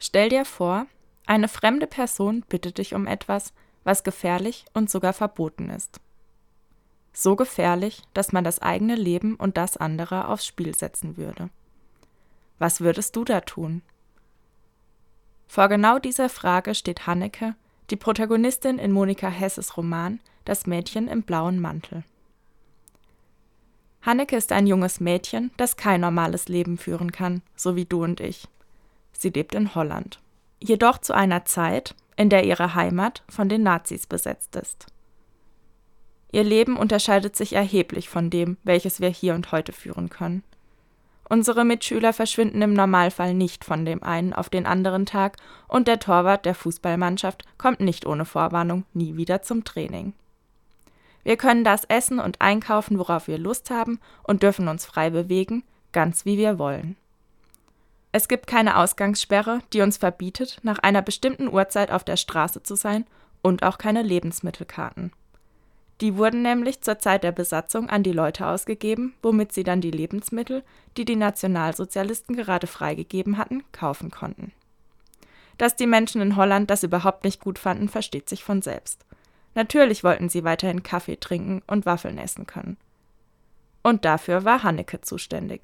Stell dir vor, eine fremde Person bittet dich um etwas, was gefährlich und sogar verboten ist. So gefährlich, dass man das eigene Leben und das anderer aufs Spiel setzen würde. Was würdest du da tun? Vor genau dieser Frage steht Hanneke, die Protagonistin in Monika Hesses Roman Das Mädchen im blauen Mantel. Hanneke ist ein junges Mädchen, das kein normales Leben führen kann, so wie du und ich. Sie lebt in Holland. Jedoch zu einer Zeit, in der ihre Heimat von den Nazis besetzt ist. Ihr Leben unterscheidet sich erheblich von dem, welches wir hier und heute führen können. Unsere Mitschüler verschwinden im Normalfall nicht von dem einen auf den anderen Tag und der Torwart der Fußballmannschaft kommt nicht ohne Vorwarnung nie wieder zum Training. Wir können das essen und einkaufen, worauf wir Lust haben und dürfen uns frei bewegen, ganz wie wir wollen. Es gibt keine Ausgangssperre, die uns verbietet, nach einer bestimmten Uhrzeit auf der Straße zu sein und auch keine Lebensmittelkarten. Die wurden nämlich zur Zeit der Besatzung an die Leute ausgegeben, womit sie dann die Lebensmittel, die die Nationalsozialisten gerade freigegeben hatten, kaufen konnten. Dass die Menschen in Holland das überhaupt nicht gut fanden, versteht sich von selbst. Natürlich wollten sie weiterhin Kaffee trinken und Waffeln essen können. Und dafür war Hanneke zuständig.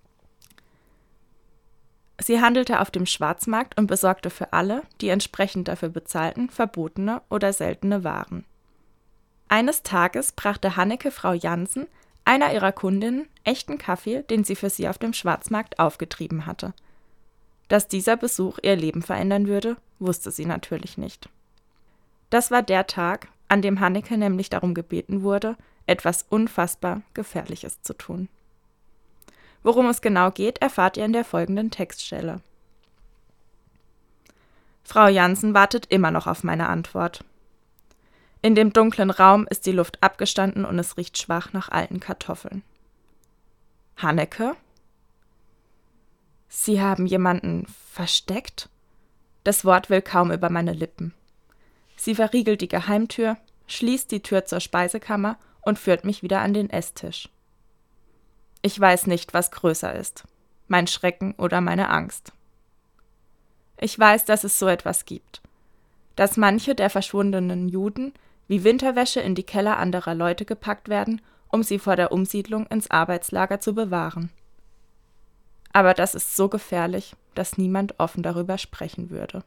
Sie handelte auf dem Schwarzmarkt und besorgte für alle, die entsprechend dafür bezahlten, verbotene oder seltene Waren. Eines Tages brachte Hanneke Frau Jansen, einer ihrer Kundinnen, echten Kaffee, den sie für sie auf dem Schwarzmarkt aufgetrieben hatte. Dass dieser Besuch ihr Leben verändern würde, wusste sie natürlich nicht. Das war der Tag, an dem Hanneke nämlich darum gebeten wurde, etwas unfassbar Gefährliches zu tun. Worum es genau geht, erfahrt ihr in der folgenden Textstelle. Frau Jansen wartet immer noch auf meine Antwort. In dem dunklen Raum ist die Luft abgestanden und es riecht schwach nach alten Kartoffeln. Hanneke? Sie haben jemanden versteckt? Das Wort will kaum über meine Lippen. Sie verriegelt die Geheimtür, schließt die Tür zur Speisekammer und führt mich wieder an den Esstisch. Ich weiß nicht, was größer ist, mein Schrecken oder meine Angst. Ich weiß, dass es so etwas gibt, dass manche der verschwundenen Juden wie Winterwäsche in die Keller anderer Leute gepackt werden, um sie vor der Umsiedlung ins Arbeitslager zu bewahren. Aber das ist so gefährlich, dass niemand offen darüber sprechen würde.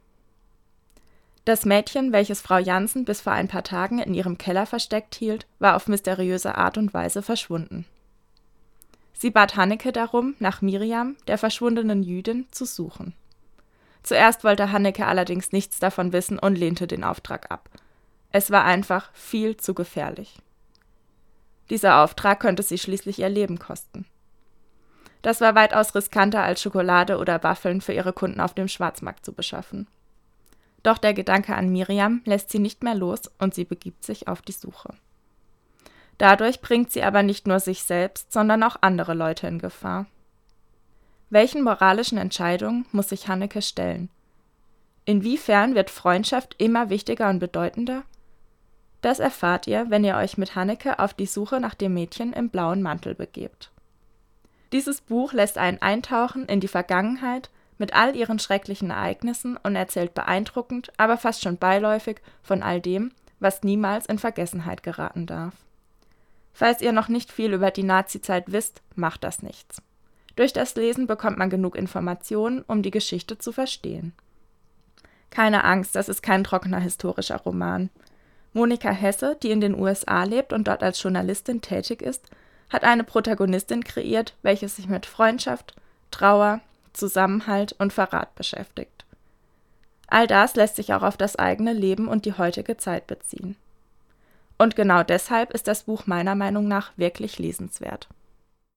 Das Mädchen, welches Frau Jansen bis vor ein paar Tagen in ihrem Keller versteckt hielt, war auf mysteriöse Art und Weise verschwunden. Sie bat Hanneke darum, nach Miriam, der verschwundenen Jüdin, zu suchen. Zuerst wollte Hanneke allerdings nichts davon wissen und lehnte den Auftrag ab. Es war einfach viel zu gefährlich. Dieser Auftrag könnte sie schließlich ihr Leben kosten. Das war weitaus riskanter, als Schokolade oder Waffeln für ihre Kunden auf dem Schwarzmarkt zu beschaffen. Doch der Gedanke an Miriam lässt sie nicht mehr los und sie begibt sich auf die Suche. Dadurch bringt sie aber nicht nur sich selbst, sondern auch andere Leute in Gefahr. Welchen moralischen Entscheidungen muss sich Hanneke stellen? Inwiefern wird Freundschaft immer wichtiger und bedeutender? Das erfahrt ihr, wenn ihr euch mit Hanneke auf die Suche nach dem Mädchen im blauen Mantel begebt. Dieses Buch lässt einen eintauchen in die Vergangenheit mit all ihren schrecklichen Ereignissen und erzählt beeindruckend, aber fast schon beiläufig von all dem, was niemals in Vergessenheit geraten darf. Falls ihr noch nicht viel über die Nazizeit wisst, macht das nichts. Durch das Lesen bekommt man genug Informationen, um die Geschichte zu verstehen. Keine Angst, das ist kein trockener historischer Roman. Monika Hesse, die in den USA lebt und dort als Journalistin tätig ist, hat eine Protagonistin kreiert, welche sich mit Freundschaft, Trauer, Zusammenhalt und Verrat beschäftigt. All das lässt sich auch auf das eigene Leben und die heutige Zeit beziehen. Und genau deshalb ist das Buch meiner Meinung nach wirklich lesenswert.